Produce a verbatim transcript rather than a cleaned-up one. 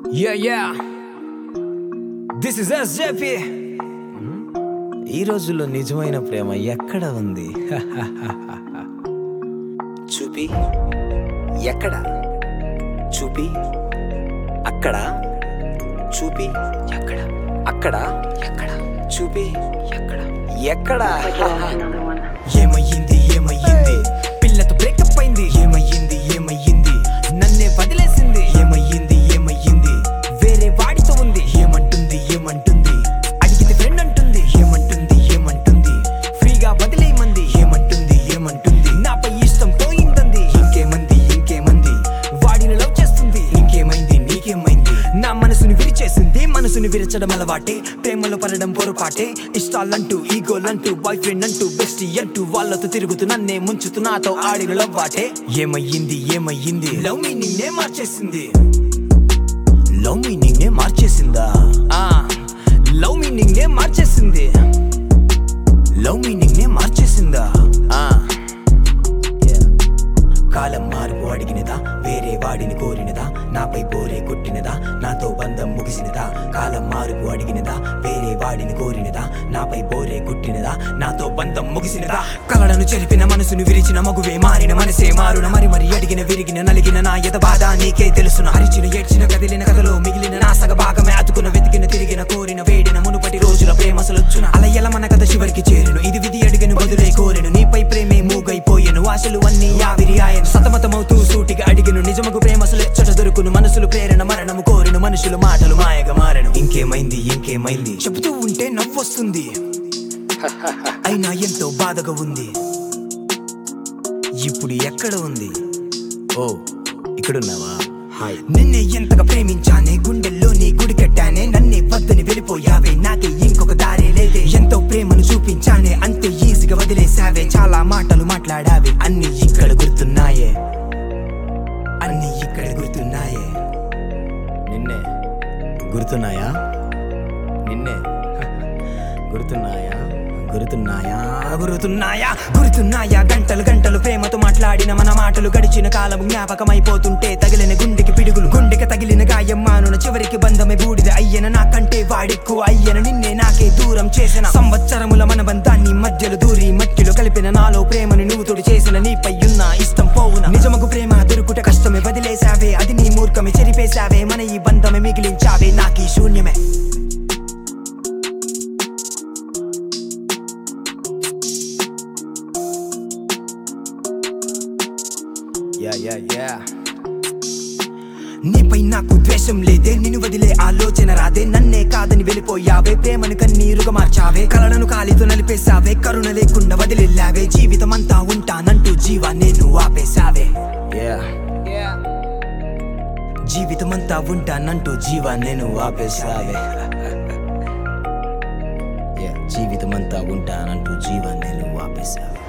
Yeah, yeah. This is S J P. ఈ రోజుల్లో నిజమైన ప్రేమ ఎక్కడ ఉంది? చూపి ఎక్కడ? చూపి అక్కడ? చూపి ఎక్కడ? అక్కడ? ఎక్కడ? చూపి ఎక్కడ? ఎక్కడ? ఏమయ్యింది ఏమయ్యింది? పిల్లతో బ్రేకప్ అయింది. ఏమయ్యింది ఏమయ్యింది? నన్నే వదిలేసింది. ఏమయ్యింది ఏమయ్యింది? వేరే వాడితో ఉంది. ఏమంటుంది ఏమంటుంది? అడిగితే ఫ్రెండ్ అంటుంది. ఏమంటుంది ఏమంటుంది? ఫ్రీగా వదిలేయమంది. ఏమంటుంది ఏమంటుంది? నాపై ఇష్టం పోయిందంది. ఇంకేమంది ఇంకేమంది? వాడిని లవ్ చేస్తుంది. ఇంకేమైంది నీకేమైంది? నా మనసుని విరిచేసింది. మనసుని విరచడం అలవాటే, ప్రేమలో పడడం పొరపాటే. ఇష్టాలంటూ ఈగోలంటూ బాయ్ ఫ్రెండ్ అంటూ బెస్టీ అంటూ వాళ్ళతో తిరుగుతూ నన్నే ముంచుతూ నాతో ఆడిన లవ్వాటే. ఏమయ్యింది ఏమయ్యింది? లవ్ మీ నిన్నే మార్చేసింది. లవ్ మీ నిన్నే మార్చేసిందా? లవ్ మీ నిన్నే మార్చేసింది. లవ్ మీ నిన్నే మార్చేసిందా? కాలం మార్పు అడిగినదా? వేరే వాడిని కోరినదా? నాపై బోరే కొట్టినదా? నాతో బంధం ముగిసినదా? కాలం మార్పు అడిగినదా? వేరే వాడిని కోరినదా? నాపై బోరే కొట్టినదా? నాతో బంధం ముగిసినదా? కలలను చెరిపిన మనసును విరిచిన మగువే మారిన మనసే మారున మరి మరి అడిగిన విరిగిన నలిగిన నా యత బాధ నీకే తెలుసున. అరిచిన ఏడ్చిన కదిలిన కథలో మిగిలిన నా సగ భాగమే అతుకున వెతికిన తిరిగిన కోరిన వేడిన మునుపటి రోజుల ప్రేమసలొచ్చున. అలయల మన కథ చివరికి చేరును. ఇది విధి అడిగను బదులే కోరెను. నీపై ప్రేమే మూగైపోయెను. ఆశలు అన్నీ ఆవిరి ఆయను. సతమతమవుతూ సూటిగా అడిగను. నిజముకు ప్రేమసలు ఎచ్చట దొరుకును. మనసులు ప్రేరణ మరణము కోరిను. మనుషులు మాటలు మాయగా మారెను. ఇంకేమైంది ఇంకేమైంది? చెబుతూ ఉంటే నవ్వొస్తుంది, అయినా ఎంతో బాధగా ఉంది. ఇప్పుడు ఎక్కడ ఉంది? ఓ ఇక్కడున్నావా? హాయ్. నిన్నే ఎంతగా ప్రేమించానే, గుండెల్లో నీ గుడి కట్టానే. నన్నే వద్దని వెళ్ళిపోయావే, నాకే ఇంకొక దారే లేదే. ఎంతో ప్రేమను చూపించానే, అంతే ఈజీగా వదిలేసావే. చాలా మాటలు మాట్లాడావే, అన్ని ఇక్కడ గుర్తున్నాయే. అన్ని ఇక్కడ గుర్తున్నాయే. నిన్నే గుర్తున్నాయా? నిన్నే గుర్తున్నాయా? గుర్తున్నాయా? గుర్తున్నాయా? గుర్తున్నాయా? గంటలు గంటలు ప్రేమతో మాట్లాడిన మన మాటలు. గడిచిన కాలం జ్ఞాపకమైపోతుంటే తగిలిన గుండెకి పిడుగులు. గుండెకి తగిలిన గాయం మానున చివరికి బంధమే బూడిద అయ్యన. నాకంటే వాడిక్కువ అయ్యన. నిన్నే నాకే దూరం చేసిన. సంవత్సరముల మన బంధాన్ని మధ్యలో దూరి మట్టిలో కలిపిన. నాలో ప్రేమను నువ్వు తోడు చేసిన. నీపై ఉన్న ఇష్టం పోవున. నిజముకు ప్రేమ దొరుకుట కష్టమే, వదిలేసావే. అది నీ మూర్ఖమే, చెరిపేశావే. మన ఈ బంధమే మిగిలించావే నాకీ శూన్యమే. Yeah, yeah, yeah. నీపై నాకు ద్వేషం లేదే, నిన్ను వదిలే ఆలోచన రాదే. నన్నే కాదని వెళ్ళిపోయావే, ప్రేమను కన్నీరుగా మార్చావే. కలలను కాలితో నలిపేశావే, కరుణ లేకుండా వదిలేలావే. జీవితం అంతా ఉంటానంటూ జీవాన్ని నువ్వు ఆపేశావే. జీవితం అంతా ఉంటానంటూ జీవాన్ని నువ్వు ఆపేశావే. జీవితం అంతా ఉంటానంటూ జీవాన్ని నువ్వు ఆపేశావే.